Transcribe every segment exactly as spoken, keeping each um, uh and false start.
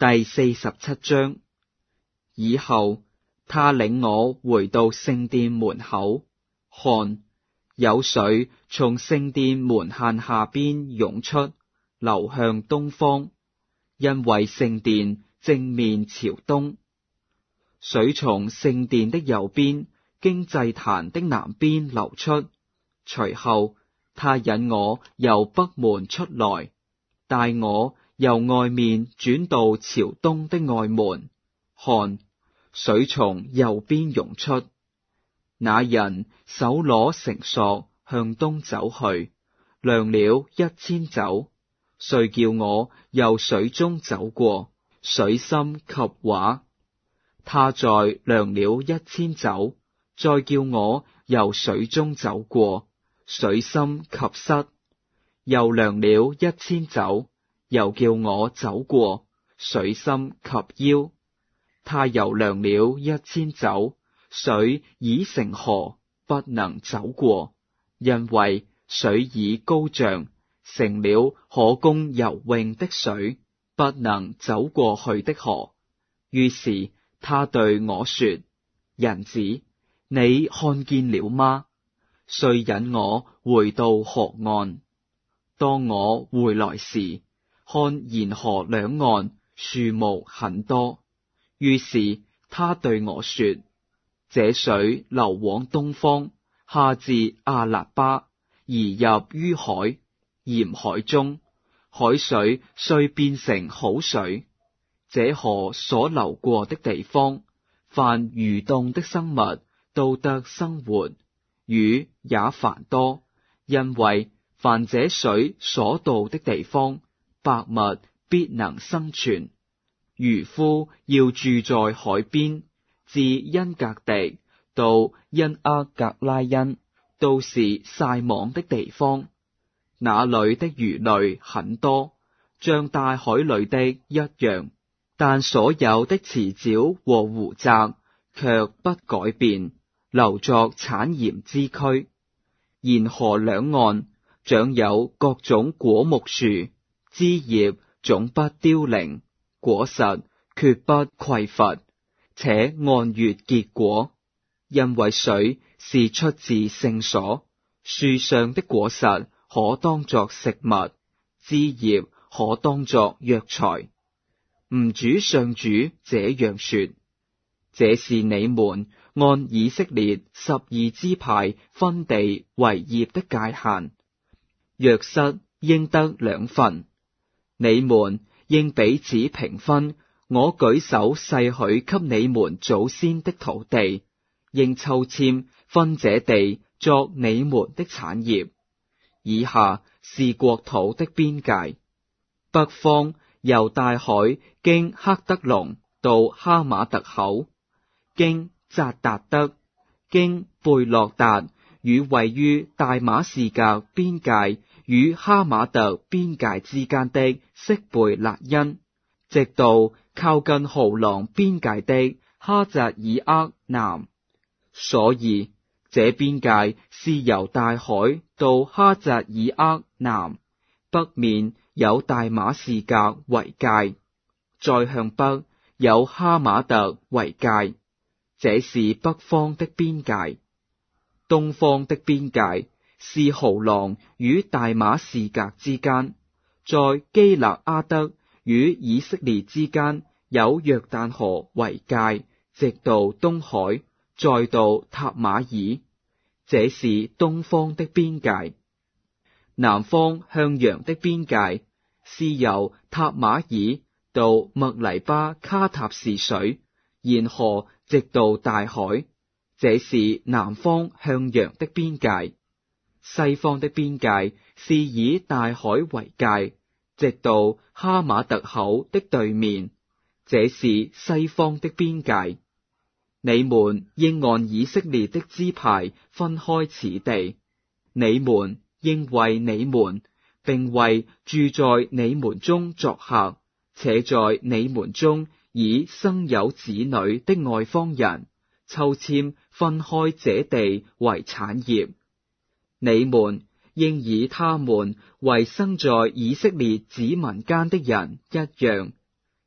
第四十七章。以後，他領我回到聖殿門口，看，有水從聖殿門限下邊湧出，流向東方，因為聖殿正面朝東。水從聖殿的右邊，經祭壇的南邊流出。隨後，他引我由北門出來，帶我由外面轉到朝東的外門，看，水從右邊湧出。那人手攞繩索向東走去，量了一千肘，遂叫我由水中走過，水深及踝。他再量了一千肘，再叫我由水中走過，水深及膝。又量了一千肘，又叫我走過，水深及腰。他又量了一千肘，水已成河，不能走過，因為水已高漲，成了可供游泳的水，不能走過去的河。於是他對我說：人子，你看見了嗎？遂引我回到河岸。當我回來時，看沿河兩岸樹木很多。於是他對我說：這水流往東方，下至阿辣巴，而入於海，鹽海中，海水遂變成好水。這河所流過的地方，凡蠕動的生物都得生活，魚也繁多，因為凡這水所到的地方，百物必能生存。漁夫要住在海邊，自恩格地到恩厄格拉恩，都是曬網的地方。那裏的魚類很多，像大海裏的一樣，但所有的池沼和湖澤卻不改變，留作產鹽之區。沿河兩岸長有各種果木樹，枝葉總不凋零，果實決不匱乏，且按月結果。因為水是出自聖所，樹上的果實可當作食物，枝葉可當作藥材。吾主上主這樣說：這是你們按以色列十二支派分地為業的界限，約瑟應得兩份。你們應彼此平分我舉手誓許給你們祖先的土地，應抽籤分這地作你們的產業。以下是國土的邊界：北方由大海經赫德龍到哈馬特口，經扎達德，經貝洛達與位於大馬士革邊界與哈馬特邊界之間的色貝勒恩，直到靠近豪朗邊界的哈扎爾厄南。所以這邊界是由大海到哈扎爾厄南，北面有大馬士革為界，再向北有哈馬特為界。這是北方的邊界。東方的邊界是豪朗與大馬士革之間，在基勒阿德與以色列之間有約旦河為界，直到東海，再到塔瑪爾。這是東方的邊界。南方向陽的邊界是由塔瑪爾到麥黎巴卡塔士水，沿河直到大海。這是南方向陽的邊界。西方的邊界是以大海為界，直到哈馬特口的對面。這是西方的邊界。你們應按以色列的支派分開此地，你們應為你們，並為住在你們中作客，且在你們中已生有子女的外方人，抽籤分開這地為產業。你們應以他們為生在以色列子民間的人一樣，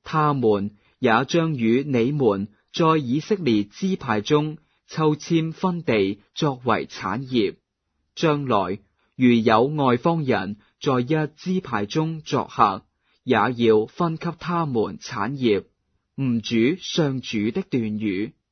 他們也將與你們在以色列支派中抽籤分地作為產業。將來如有外方人在一支派中作客，也要分給他們產業。吾主上主的斷語。